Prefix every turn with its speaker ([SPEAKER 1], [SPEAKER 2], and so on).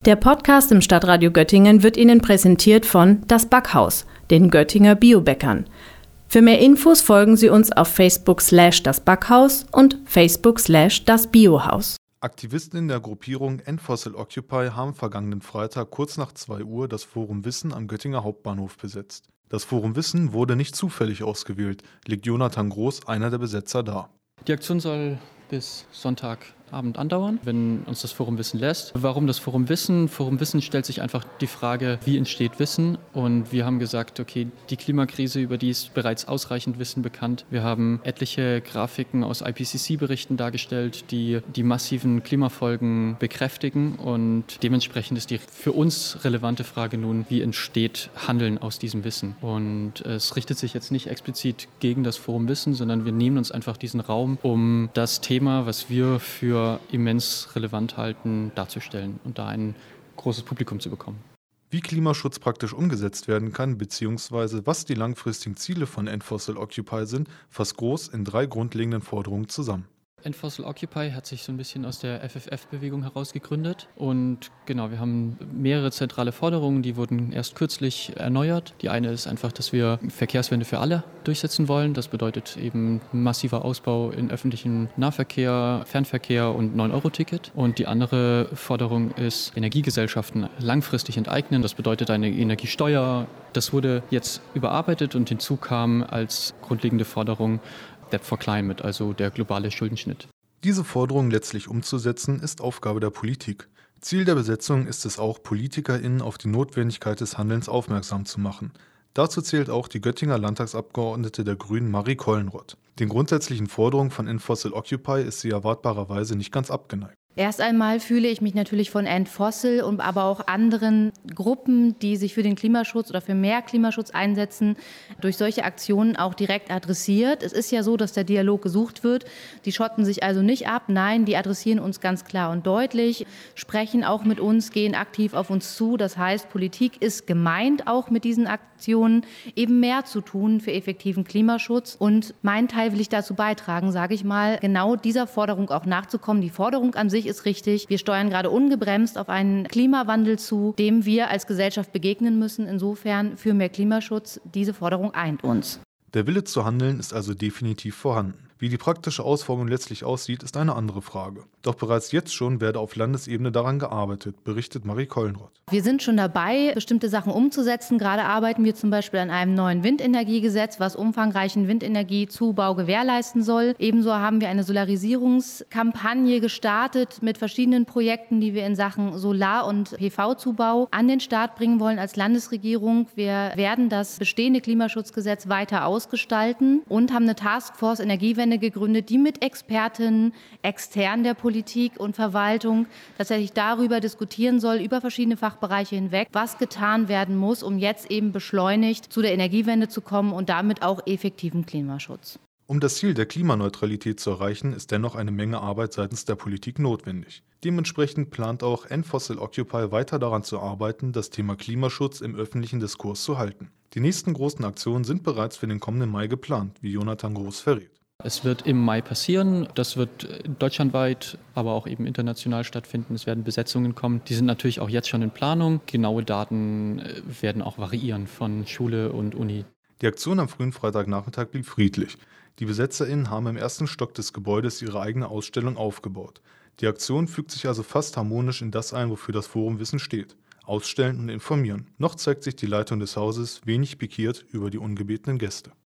[SPEAKER 1] Der Podcast im Stadtradio Göttingen wird Ihnen präsentiert von Das Backhaus, den Göttinger Biobäckern. Für mehr Infos folgen Sie uns auf Facebook/Das Backhaus und Facebook/Das Biohaus.
[SPEAKER 2] Aktivisten der Gruppierung End Fossil Occupy haben vergangenen Freitag kurz nach 2 Uhr das Forum Wissen am Göttinger Hauptbahnhof besetzt. Das Forum Wissen wurde nicht zufällig ausgewählt, legt Jonathan Groß, einer der Besetzer, dar.
[SPEAKER 3] Die Aktion soll bis Sonntagabend andauern, wenn uns das Forum Wissen lässt. Warum das Forum Wissen? Forum Wissen stellt sich einfach die Frage, wie entsteht Wissen? Und wir haben gesagt, okay, die Klimakrise, über die ist bereits ausreichend Wissen bekannt. Wir haben etliche Grafiken aus IPCC-Berichten dargestellt, die die massiven Klimafolgen bekräftigen. Und dementsprechend ist die für uns relevante Frage nun, wie entsteht Handeln aus diesem Wissen? Und es richtet sich jetzt nicht explizit gegen das Forum Wissen, sondern wir nehmen uns einfach diesen Raum, um das Thema, was wir für immens relevant halten, darzustellen und da ein großes Publikum zu bekommen.
[SPEAKER 2] Wie Klimaschutz praktisch umgesetzt werden kann, beziehungsweise was die langfristigen Ziele von End Fossil Occupy sind, fasst Groß in 3 grundlegenden Forderungen zusammen.
[SPEAKER 3] End Fossil Occupy hat sich so ein bisschen aus der FFF-Bewegung heraus gegründet und genau, wir haben mehrere zentrale Forderungen, die wurden erst kürzlich erneuert. Die eine ist einfach, dass wir Verkehrswende für alle durchsetzen wollen. Das bedeutet eben massiver Ausbau in öffentlichen Nahverkehr, Fernverkehr und 9-Euro-Ticket. Und die andere Forderung ist, Energiegesellschaften langfristig enteignen. Das bedeutet eine Energiesteuer. Das wurde jetzt überarbeitet und hinzu kam als grundlegende Forderung Debt for Climate, also der globale Schuldenschnitt.
[SPEAKER 2] Diese Forderung letztlich umzusetzen, ist Aufgabe der Politik. Ziel der Besetzung ist es auch, PolitikerInnen auf die Notwendigkeit des Handelns aufmerksam zu machen. Dazu zählt auch die Göttinger Landtagsabgeordnete der Grünen Marie Kollenroth. Den grundsätzlichen Forderungen von End Fossil Occupy ist sie erwartbarerweise nicht ganz abgeneigt.
[SPEAKER 4] Erst einmal fühle ich mich natürlich von End Fossil und aber auch anderen Gruppen, die sich für den Klimaschutz oder für mehr Klimaschutz einsetzen, durch solche Aktionen auch direkt adressiert. Es ist ja so, dass der Dialog gesucht wird. Die schotten sich also nicht ab. Nein, die adressieren uns ganz klar und deutlich, sprechen auch mit uns, gehen aktiv auf uns zu. Das heißt, Politik ist gemeint, auch mit diesen Aktionen eben mehr zu tun für effektiven Klimaschutz. Und meinen Teil will ich dazu beitragen, sage ich mal, genau dieser Forderung auch nachzukommen. Die Forderung an sich ist richtig. Wir steuern gerade ungebremst auf einen Klimawandel zu, dem wir als Gesellschaft begegnen müssen. Insofern für mehr Klimaschutz, diese Forderung eint uns.
[SPEAKER 2] Der Wille zu handeln ist also definitiv vorhanden. Wie die praktische Ausformung letztlich aussieht, ist eine andere Frage. Doch bereits jetzt schon werde auf Landesebene daran gearbeitet, berichtet Marie Kollenroth.
[SPEAKER 4] Wir sind schon dabei, bestimmte Sachen umzusetzen. Gerade arbeiten wir zum Beispiel an einem neuen Windenergiegesetz, was umfangreichen Windenergiezubau gewährleisten soll. Ebenso haben wir eine Solarisierungskampagne gestartet mit verschiedenen Projekten, die wir in Sachen Solar- und PV-Zubau an den Start bringen wollen als Landesregierung. Wir werden das bestehende Klimaschutzgesetz weiter ausgestalten und haben eine Taskforce Energiewende gegründet, die mit Experten extern der Politik und Verwaltung tatsächlich darüber diskutieren soll, über verschiedene Fachbereiche hinweg, was getan werden muss, um jetzt eben beschleunigt zu der Energiewende zu kommen und damit auch effektiven Klimaschutz.
[SPEAKER 2] Um das Ziel der Klimaneutralität zu erreichen, ist dennoch eine Menge Arbeit seitens der Politik notwendig. Dementsprechend plant auch End Fossil Occupy weiter daran zu arbeiten, das Thema Klimaschutz im öffentlichen Diskurs zu halten. Die nächsten großen Aktionen sind bereits für den kommenden Mai geplant, wie Jonathan Groß verrät.
[SPEAKER 3] Es wird im Mai passieren. Das wird deutschlandweit, aber auch eben international stattfinden. Es werden Besetzungen kommen. Die sind natürlich auch jetzt schon in Planung. Genaue Daten werden auch variieren von Schule und Uni.
[SPEAKER 2] Die Aktion am frühen Freitagnachmittag blieb friedlich. Die BesetzerInnen haben im ersten Stock des Gebäudes ihre eigene Ausstellung aufgebaut. Die Aktion fügt sich also fast harmonisch in das ein, wofür das Forum Wissen steht: Ausstellen und informieren. Noch zeigt sich die Leitung des Hauses wenig pikiert über die ungebetenen Gäste.